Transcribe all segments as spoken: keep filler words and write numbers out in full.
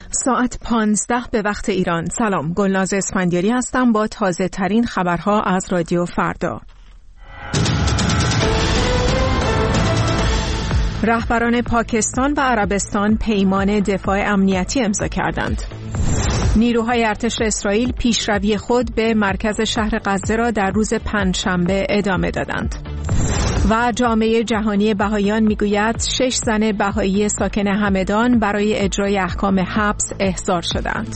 ساعت پانزده به وقت ایران. سلام، گلناز اسفندیاری هستم با تازه ترین خبرها از رادیو فردا. رهبران پاکستان و عربستان پیمان دفاع امنیتی امضا کردند. نیروهای ارتش اسرائیل پیشروی خود به مرکز شهر غزه را در روز پنجشنبه ادامه دادند. و جامعه جهانی بهائیان میگوید شش زن بهایی ساکن همدان برای اجرای احکام حبس احضار شدند.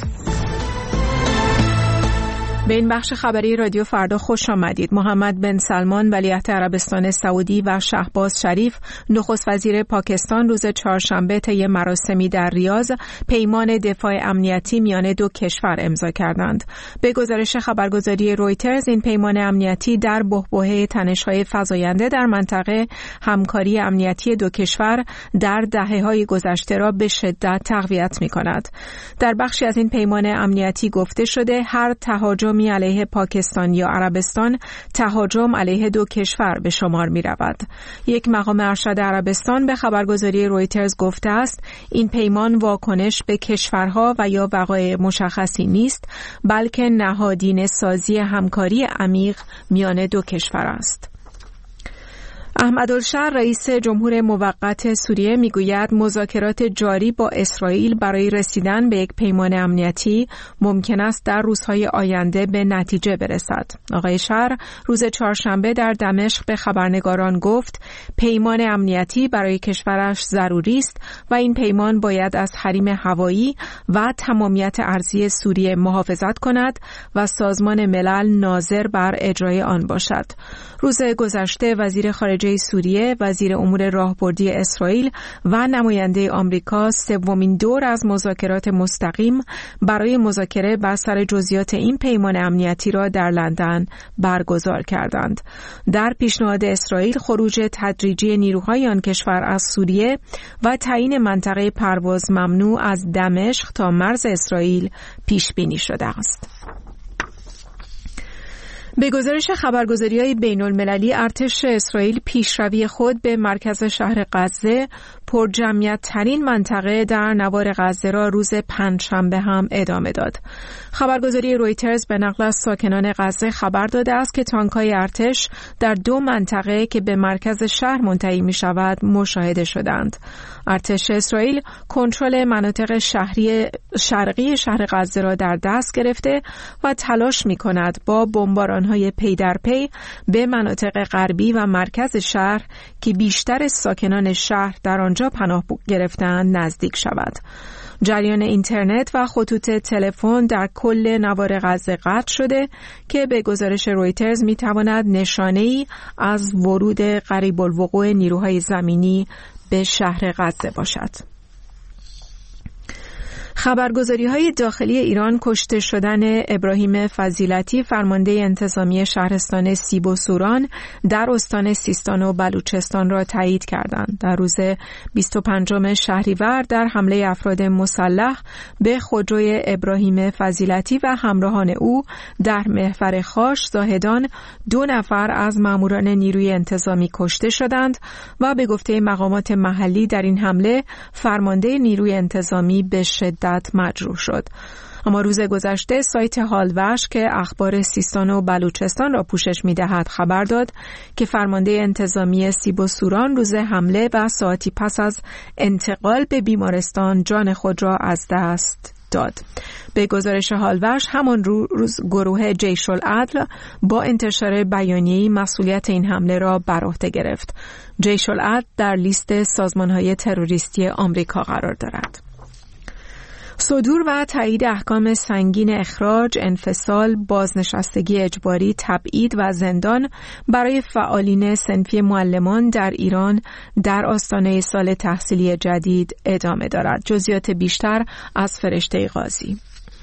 به این بخش خبری رادیو فردا خوش آمدید. محمد بن سلمان ولیعهد عربستان سعودی و شهباز شریف نخست وزیر پاکستان روز چهارشنبه طی مراسمی در ریاض پیمان دفاع امنیتی میان دو کشور امضا کردند. به گزارش خبرگزاری رویترز این پیمان امنیتی در بحبوحه تنش‌های فزاینده در منطقه همکاری امنیتی دو کشور در دهه‌های گذشته را به شدت تقویت می‌کند. در بخشی از این پیمان امنیتی گفته شده هر تهاجم علیه پاکستان یا عربستان تهاجم علیه دو کشور به شمار می رود. یک مقام ارشد عربستان به خبرگزاری رویترز گفته است این پیمان واکنش به کشورها و یا وقایع مشخصی نیست، بلکه نهادینه سازی همکاری عمیق میان دو کشور است. احمدالشهر رئیس جمهور موقت سوریه میگوید مذاکرات جاری با اسرائیل برای رسیدن به یک پیمان امنیتی ممکن است در روزهای آینده به نتیجه برسد. آقای شهر روز چهارشنبه در دمشق به خبرنگاران گفت پیمان امنیتی برای کشورش ضروری است و این پیمان باید از حریم هوایی و تمامیت ارضی سوریه محافظت کند و سازمان ملل ناظر بر اجرای آن باشد. روز گذشته وزیر خارجه سوریه، وزیر امور راهبردی اسرائیل و نماینده آمریکا سومین دور از مذاکرات مستقیم برای مذاکره بر سر جزئیات این پیمان امنیتی را در لندن برگزار کردند. در پیشنهاد اسرائیل خروج تدریجی نیروهای آن کشور از سوریه و تعیین منطقه پرواز ممنوع از دمشق تا مرز اسرائیل پیش بینی شده است. به گزارش خبرگزاری‌های بین‌المللی ارتش اسرائیل پیشروی خود به مرکز شهر غزه پرجمعیت ترین منطقه در نوار غزه را روز پنجشنبه هم ادامه داد. خبرگزاری رویترز به نقل از ساکنان غزه خبر داده است که تانک‌های ارتش در دو منطقه که به مرکز شهر منتهی می‌شود مشاهده شدند. ارتش اسرائیل کنترل مناطق شهری شرقی شهر غزه را در دست گرفته و تلاش می‌کند با بمباران‌های پی در پی به مناطق غربی و مرکز شهر که بیشتر ساکنان شهر در آنجا پناه گرفتند نزدیک شود. جریان اینترنت و خطوط تلفن در کل نوار غزه قطع شده که به گزارش رویترز می‌تواند نشانه‌ای از ورود قریب الوقوع نیروهای زمینی به شهر غزه باشد. خبرگزاری‌های داخلی ایران کشته شدن ابراهیم فضیلتی فرمانده انتظامی شهرستان سیب و سوران در استان سیستان و بلوچستان را تایید کردند. در روز بیست و پنجم شهریور در حمله افراد مسلح به خودروی ابراهیم فضیلتی و همراهان او در محور خاش زاهدان دو نفر از ماموران نیروی انتظامی کشته شدند و به گفته مقامات محلی در این حمله فرمانده نیروی انتظامی به شدت مجروح شد. اما روز گذشته سایت هالوش که اخبار سیستان و بلوچستان را پوشش می‌دهد خبر داد که فرمانده انتظامی سیب و سوران روز حمله و ساعتی پس از انتقال به بیمارستان جان خود را از دست داد. به گزارش هالوش همان روز گروه جیش العدل با انتشار بیانیه‌ای مسئولیت این حمله را بر عهده گرفت. جیش العدل در لیست سازمان‌های تروریستی آمریکا قرار دارد. صدور و تایید احکام سنگین اخراج، انفصال، بازنشستگی اجباری، تبعید و زندان برای فعالین صنفی معلمان در ایران در آستانه سال تحصیلی جدید ادامه دارد. جزئیات بیشتر از فرشته قاضی.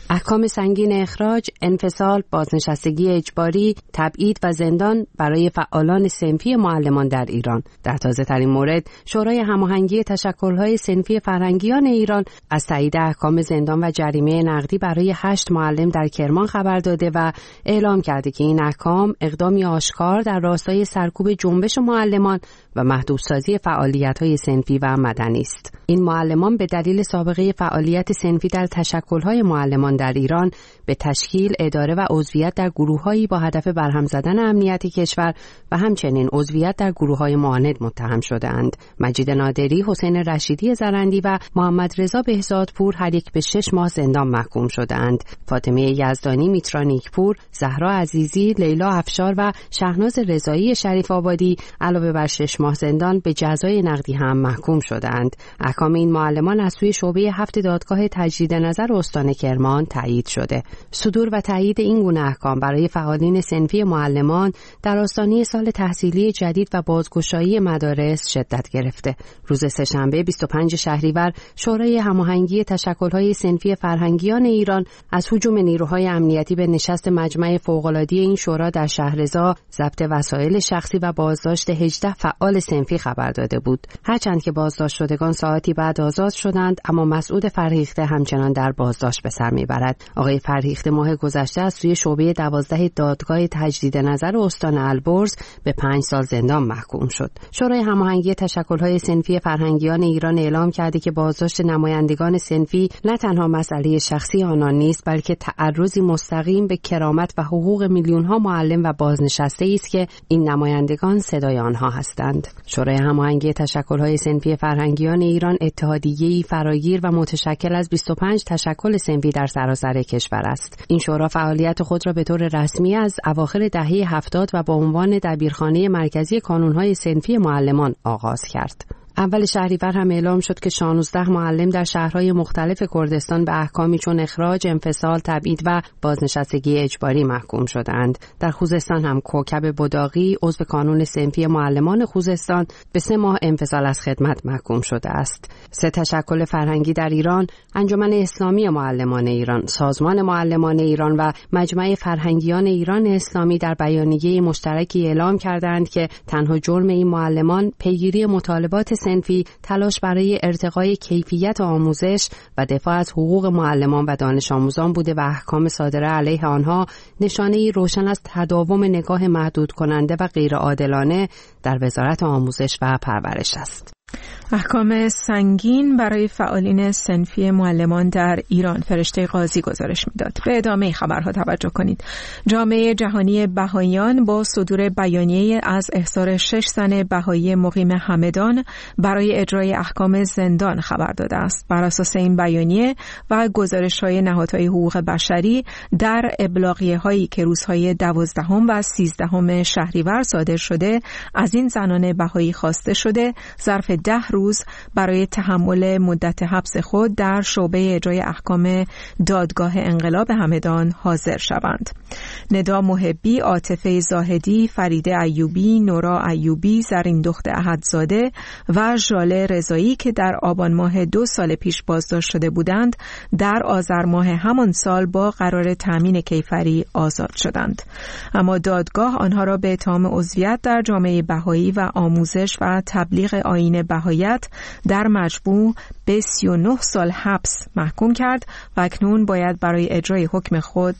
احکام سنگین اخراج، انفصال، بازنشستگی اجباری، تبعید و زندان برای فعالان صنفی معلمان در ایران. در تازه‌ترین مورد، شورای هماهنگی تشکل‌های صنفی فرهنگیان ایران از تایید احکام زندان و جریمه نقدی برای هشت معلم در کرمان خبر داده و اعلام کرده که این احکام اقدامی آشکار در راستای سرکوب جنبش معلمان و محدودسازی فعالیت‌های صنفی و مدنی است. این معلمان به دلیل سابقه فعالیت صنفی در تشکل‌های معلمان در ایران به تشکیل، اداره و عضویت در گروه‌هایی با هدف برهم زدن امنیت کشور و همچنین عضویت در گروه‌های معاند متهم شده‌اند. مجید نادری، حسین رشیدی زرندی و محمد رضا بهزادپور هر یک به شش ماه زندان محکوم شده‌اند. فاطمه یزدانی، میترا نیکپور، زهرا عزیزی، لیلا افشار و شهناز رضایی شریف آبادی علاوه بر شش ماه زندان به جزای نقدی هم محکوم شده‌اند. احکام این معلمان از سوی شعبه هفت دادگاه تجدید نظر استان کرمان تایید شده. صدور و تایید این گونه احکام برای فعالین صنفی معلمان در آستانه سال تحصیلی جدید و بازگشایی مدارس شدت گرفته. روز سه‌شنبه بیست و پنجم شهریور، شورای هماهنگی تشکل‌های صنفی فرهنگیان ایران از هجوم نیروهای امنیتی به نشست مجمع فوق‌العاده این شورا در شهرضا، ضبط وسایل شخصی و بازداشت هجده فعال صنفی خبر داده بود. هرچند که بازداشت شدگان ساعتی بعد آزاد شدند، اما مسعود فرهیخته همچنان در بازداشت به سر میبرد. آقای فرهیخته ماه گذشته از سوی شعبه دوازده دادگاه تجدید نظر استان البرز به پنج سال زندان محکوم شد. شورای هماهنگی تشکل‌های صنفی فرهنگیان ایران اعلام کرده که بازداشت نمایندگان صنفی نه تنها مسئله شخصی آنان نیست، بلکه تعرضی مستقیم به کرامت و حقوق میلیون‌ها معلم و بازنشسته است که این نمایندگان صدای آنها هستند. شورای هماهنگی تشکل‌های صنفی فرهنگیان ایران اتحادیه‌ای فراگیر و متشکل از بیست و پنج تشکل صنفی در سراسر کشور است. این شورا فعالیت خود را به طور رسمی از اواخر دهه هفتاد و با عنوان دبیرخانه مرکزی کانون‌های صنفی معلمان آغاز کرد. اول شهریور هم اعلام شد که شانزده معلم در شهرهای مختلف کردستان به احکامی چون اخراج، انفصال، تبعید و بازنشستگی اجباری محکوم شدند. در خوزستان هم کوکب بداغی، عضو کانون صنفی معلمان خوزستان، به سه ماه انفصال از خدمت محکوم شده است. سه تشکل فرهنگی در ایران، انجمن اسلامی معلمان ایران، سازمان معلمان ایران و مجمع فرهنگیان ایران اسلامی در بیانیه مشترکی اعلام کردند که تنها جرم این معلمان پیگیری مطالبات صنفی، تلاش برای ارتقای کیفیت آموزش و دفاع از حقوق معلمان و دانش آموزان بوده و احکام صادره علیه آنها نشانه‌ای روشن از تداوم نگاه محدود کننده و غیر عادلانه در وزارت آموزش و پرورش است. احکام سنگین برای فعالین صنفی معلمان در ایران، فرشته قاضی گزارش میداد. به ادامه خبرها توجه کنید. جامعه جهانی بهائیان با صدور بیانیه از احضار شش زن بهایی مقیم همدان برای اجرای احکام زندان خبر داده است. بر اساس این بیانیه و گزارش‌های نهادهای حقوق بشری در ابلاغیه‌هایی که روزهای دوازدهم و سیزدهم شهریور صادر شده، از این زنان بهایی خواسته شده ظرف ده روز برای تحمل مدت حبس خود در شعبه اجرای احکام دادگاه انقلاب همدان حاضر شوند. ندا محبی، عاطفه زاهدی، فریده ایوبی، نورا ایوبی، زرین دخت احدزاده و ژاله رضایی که در آبان ماه دو سال پیش بازداشت شده بودند، در آذر ماه همان سال با قرار تامین کیفری آزاد شدند. اما دادگاه آنها را به اتهام عضویت در جامعه بهایی و آموزش و تبلیغ آیین بهایت در مجموع به سی و نه سال حبس محکوم کرد و اکنون باید برای اجرای حکم خود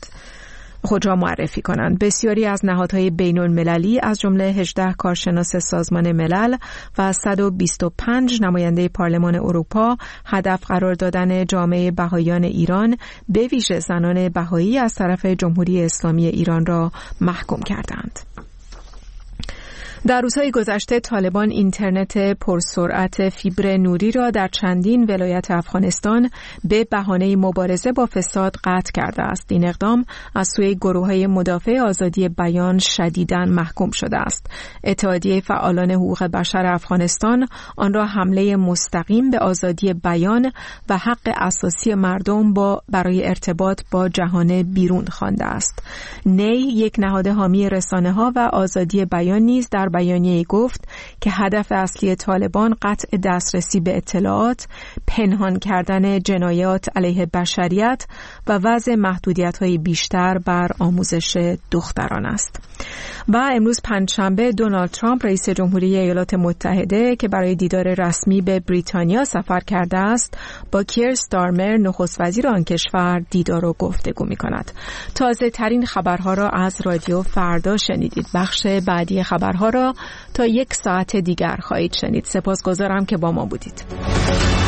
خود را معرفی کنند. بسیاری از نهادهای بین المللی از جمله هجده کارشناس سازمان ملل و صد و بیست و پنج نماینده پارلمان اروپا هدف قرار دادن جامعه بهاییان ایران، به ویژه زنان بهایی، از طرف جمهوری اسلامی ایران را محکوم کردند. در روزهای گذشته طالبان اینترنت پرسرعت فیبر نوری را در چندین ولایت افغانستان به بهانه مبارزه با فساد قطع کرده است. این اقدام از سوی گروه‌های مدافع آزادی بیان شدیداً محکوم شده است. اتحادیه فعالان حقوق بشر افغانستان آن را حمله مستقیم به آزادی بیان و حق اساسی مردم با برای ارتباط با جهان بیرون خوانده است. نی، یک نهاد حامی رسانه‌ها و آزادی بیان نیز در بیانیه‌ای گفت که هدف اصلی طالبان قطع دسترسی به اطلاعات، پنهان کردن جنایات علیه بشریت و وضع محدودیت‌های بیشتر بر آموزش دختران است. و امروز پنجشنبه دونالد ترامپ رئیس جمهوری ایالات متحده که برای دیدار رسمی به بریتانیا سفر کرده است، با کیر ستارمر نخست وزیر آن کشور دیدار و گفتگو می‌کند. تازه ترین خبرها را از رادیو فردا شنیدید. بخش بعدی خبرها را تا یک ساعت دیگر خواهید شنید. سپاسگزارم که با ما بودید.